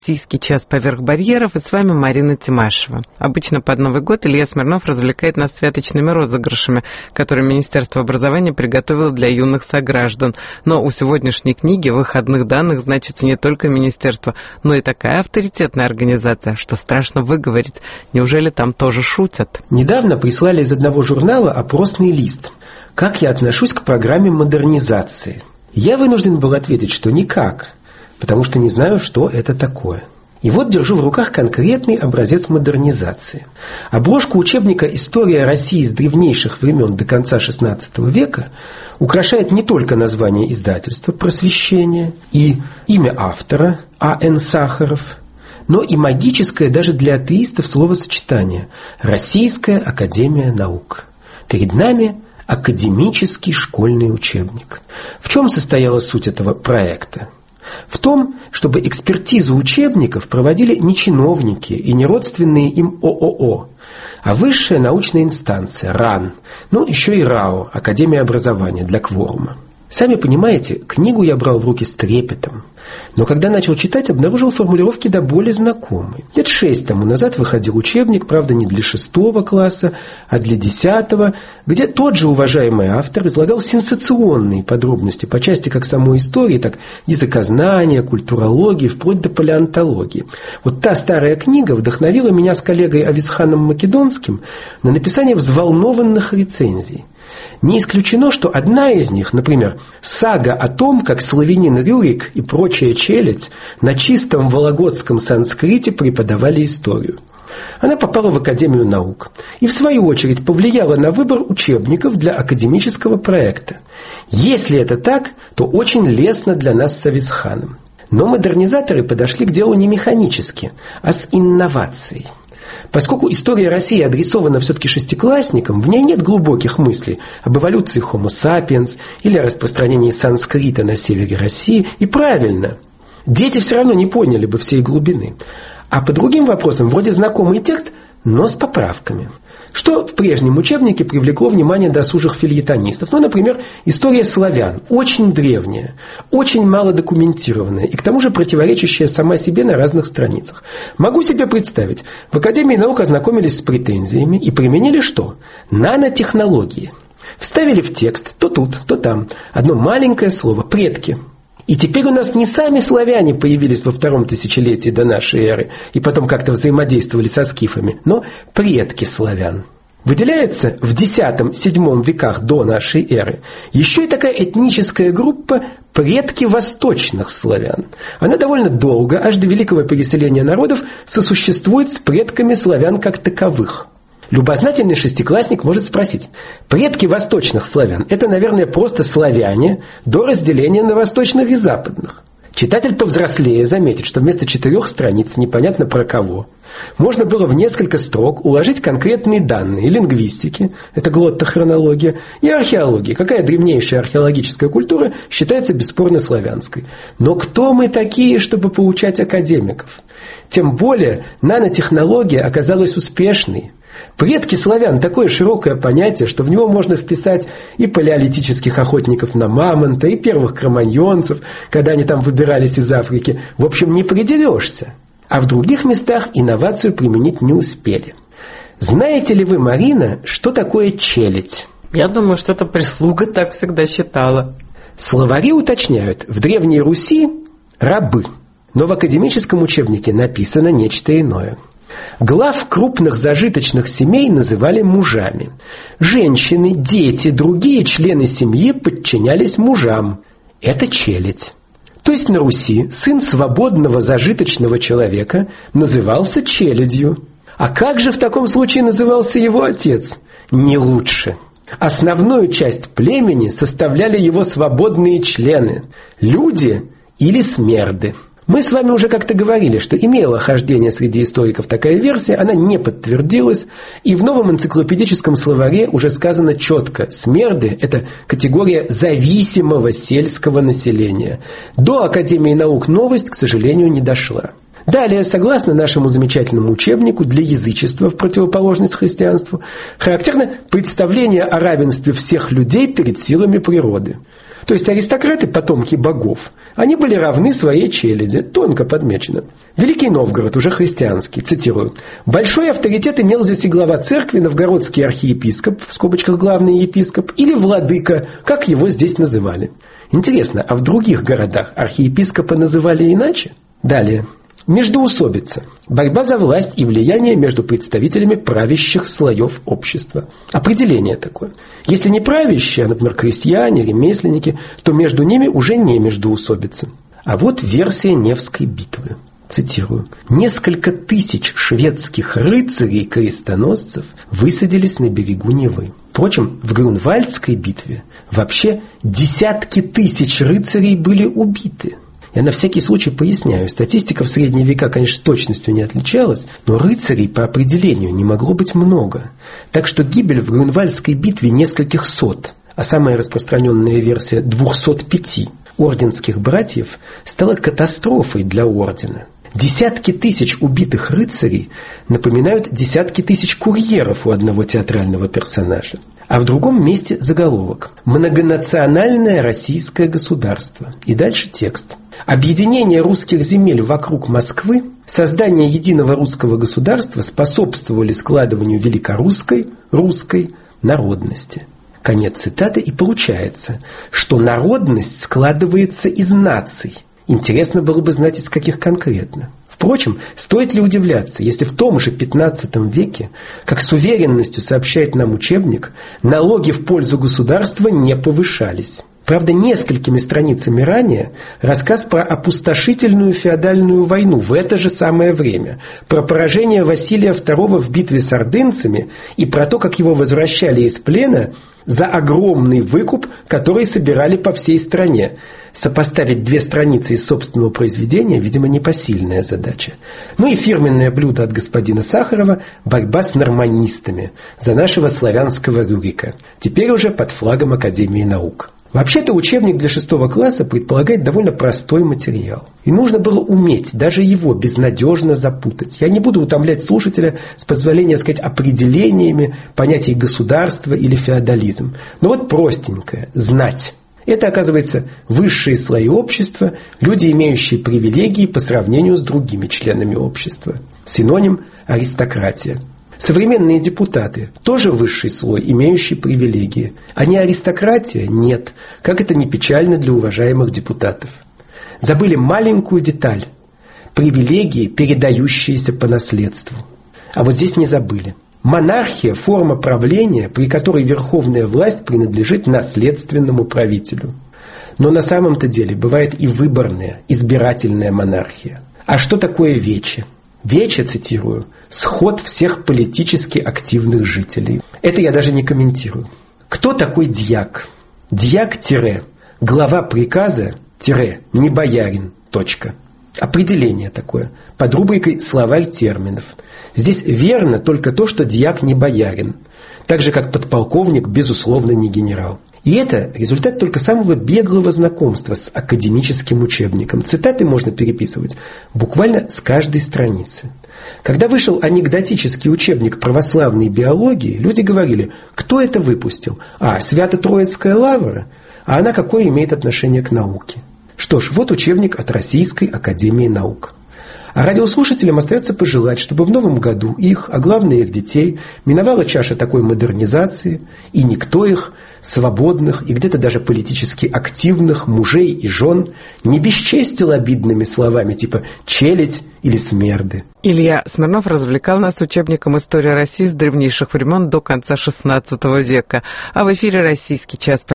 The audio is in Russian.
Российский час поверх барьеров, и с вами Марина Тимашева. Обычно под Новый год Илья Смирнов развлекает нас святочными розыгрышами, которые Министерство образования приготовило для юных сограждан. Но у сегодняшней книги выходных данных значится не только Министерство, но и такая авторитетная организация, что страшно выговорить. Неужели там тоже шутят? Недавно прислали из одного журнала опросный лист. Как я отношусь к программе модернизации? Я вынужден был ответить, что никак. Потому что не знаю, что это такое. И вот держу в руках конкретный образец модернизации. Обложку учебника «История России с древнейших времен до конца XVI века» украшает не только название издательства «Просвещение» и имя автора А.Н. Сахаров, но и магическое даже для атеистов словосочетание «Российская академия наук». Перед нами академический школьный учебник. В чем состояла суть этого проекта? В том, чтобы экспертизу учебников проводили не чиновники и не родственные им ООО, а высшая научная инстанция РАН, ну еще и РАО, Академия образования для кворума. Сами понимаете, книгу я брал в руки с трепетом, но когда начал читать, обнаружил формулировки до боли знакомые. Лет 6 тому назад выходил учебник, правда, не для 6 класса, а для 10, где тот же уважаемый автор излагал сенсационные подробности по части как самой истории, так и языкознания, культурологии, вплоть до палеонтологии. Вот та старая книга вдохновила меня с коллегой Ависханом Македонским на написание взволнованных рецензий. Не исключено, что одна из них, например, сага о том, как славянин Рюрик и прочая челядь на чистом вологодском санскрите преподавали историю. Она попала в Академию наук и, в свою очередь, повлияла на выбор учебников для академического проекта. Если это так, то очень лестно для нас с Ависханом. Но модернизаторы подошли к делу не механически, а с инновацией. Поскольку история России адресована все-таки шестиклассникам, в ней нет глубоких мыслей об эволюции Homo sapiens или о распространении санскрита на севере России. И правильно, дети все равно не поняли бы всей глубины. А по другим вопросам, вроде знакомый текст, но с поправками. Что в прежнем учебнике привлекло внимание досужих фельетонистов? Ну, например, история славян, очень древняя, очень мало документированная и к тому же противоречащая сама себе на разных страницах. Могу себе представить, в Академии наук ознакомились с претензиями и применили что? Нанотехнологии. Вставили в текст то тут, то там одно маленькое слово «предки». И теперь у нас не сами славяне появились во 2 тысячелетии до нашей эры и потом как-то взаимодействовали со скифами, но предки славян. Выделяется в X-VII веках до нашей эры еще и такая этническая группа предки восточных славян. Она довольно долго, аж до великого переселения народов, сосуществует с предками славян как таковых. Любознательный шестиклассник может спросить: предки восточных славян – это, наверное, просто славяне до разделения на восточных и западных. Читатель повзрослее заметит, что вместо 4 страниц непонятно про кого можно было в несколько строк уложить конкретные данные лингвистики, это глоттохронология, и археологии, какая древнейшая археологическая культура считается бесспорно славянской. Но кто мы такие, чтобы поучать академиков? Тем более нанотехнология оказалась успешной. Предки славян – такое широкое понятие, что в него можно вписать и палеолитических охотников на мамонта, и первых кроманьонцев, когда они там выбирались из Африки. В общем, не придерешься. А в других местах инновацию применить не успели. Знаете ли вы, Марина, что такое челядь? Я думаю, что это прислуга так всегда считала. Словари уточняют, в Древней Руси – рабы. Но в академическом учебнике написано нечто иное. Глав крупных зажиточных семей называли мужами. Женщины, дети, другие члены семьи подчинялись мужам. Это челядь. То есть на Руси сын свободного зажиточного человека назывался челядью. А как же в таком случае назывался его отец? Не лучше. Основную часть племени составляли его свободные члены – люди или смерды. Мы с вами уже как-то говорили, что имела хождение среди историков такая версия, она не подтвердилась, и в новом энциклопедическом словаре уже сказано четко: смерды – это категория зависимого сельского населения. До Академии наук новость, к сожалению, не дошла. Далее, согласно нашему замечательному учебнику для язычества в противоположность христианству, характерно представление о равенстве всех людей перед силами природы. То есть аристократы, потомки богов, они были равны своей челяди, тонко подмечено. Великий Новгород, уже христианский, цитирую, «Большой авторитет имел здесь и глава церкви, новгородский архиепископ, в скобочках главный епископ, или владыка, как его здесь называли». Интересно, а в других городах архиепископа называли иначе? Далее. Междоусобица. Борьба за власть и влияние между представителями правящих слоев общества. Определение такое. Если не правящие, а, например, крестьяне, ремесленники, то между ними уже не междоусобица. А вот версия Невской битвы. Цитирую. «Несколько тысяч шведских рыцарей-крестоносцев высадились на берегу Невы. Впрочем, в Грюнвальдской битве вообще десятки тысяч рыцарей были убиты». Я на всякий случай поясняю, статистика в средние века, конечно, с точностью не отличалась, но рыцарей по определению не могло быть много. Так что гибель в Грюнвальдской битве нескольких сот, а самая распространенная версия 205 орденских братьев стала катастрофой для ордена. Десятки тысяч убитых рыцарей напоминают десятки тысяч курьеров у одного театрального персонажа. А в другом месте заголовок «Многонациональное российское государство». И дальше текст. Объединение русских земель вокруг Москвы, создание единого русского государства способствовали складыванию великорусской, русской народности. Конец цитаты, и получается, что народность складывается из наций. Интересно было бы знать, из каких конкретно. Впрочем, стоит ли удивляться, если в том же 15 веке, как с уверенностью сообщает нам учебник, налоги в пользу государства не повышались. Правда, несколькими страницами ранее рассказ про опустошительную феодальную войну в это же самое время, про поражение Василия II в битве с ордынцами и про то, как его возвращали из плена за огромный выкуп, который собирали по всей стране. Сопоставить две страницы из собственного произведения, видимо, непосильная задача. Ну и фирменное блюдо от господина Сахарова – борьба с норманистами за нашего славянского Рюрика, теперь уже под флагом Академии наук. Вообще-то учебник для 6 класса предполагает довольно простой материал. И нужно было уметь даже его безнадежно запутать. Я не буду утомлять слушателя, с позволения сказать, определениями понятий государства или феодализм. Но вот простенькое – знать. Это, оказывается, высшие слои общества, люди, имеющие привилегии по сравнению с другими членами общества. Синоним – аристократия. Современные депутаты – тоже высший слой, имеющий привилегии. А не аристократия? Нет. Как это не печально для уважаемых депутатов. Забыли маленькую деталь – привилегии, передающиеся по наследству. А вот здесь не забыли. Монархия – форма правления, при которой верховная власть принадлежит наследственному правителю. Но на самом-то деле бывает и выборная, избирательная монархия. А что такое вече? Вече, цитирую, сход всех политически активных жителей. Это я даже не комментирую. Кто такой дьяк? Дьяк – глава приказа – не боярин. Точка. Определение такое. Под рубрикой «Словарь терминов». Здесь верно только то, что дьяк не боярин. Так же, как подполковник, безусловно, не генерал. И это результат только самого беглого знакомства с академическим учебником. Цитаты можно переписывать буквально с каждой страницы. Когда вышел анекдотический учебник православной биологии, люди говорили, кто это выпустил? Свято-Троицкая лавра? А она какое имеет отношение к науке? Что ж, вот учебник от Российской академии наук. А радиослушателям остается пожелать, чтобы в новом году их, а главное их детей, миновала чаша такой модернизации, и никто их, свободных и где-то даже политически активных мужей и жен, не бесчестил обидными словами типа «челядь» или «смерды». Илья Смирнов развлекал нас учебником «История России с древнейших времен до конца XVI века». А в эфире «Российский час».